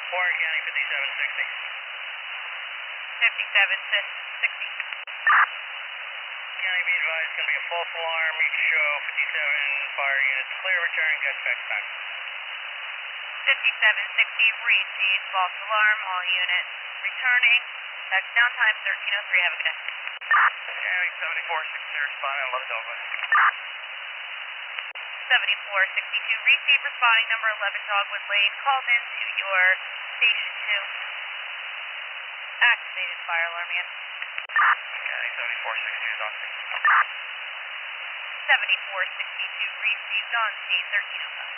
Warren County 5760. 5760. County, be advised, going to be a false alarm. You can show 57 fire units clear, return, dispatch time. 5760, received, false alarm, all units returning. Touchdown time 1303, have a good day. County 7460, responding, 11 Dogwood. 7462, received, responding, number 11 Dogwood Lane, called into your station 2. Activated fire alarm again. County 7460 is on scene. 7462, received on scene 1305.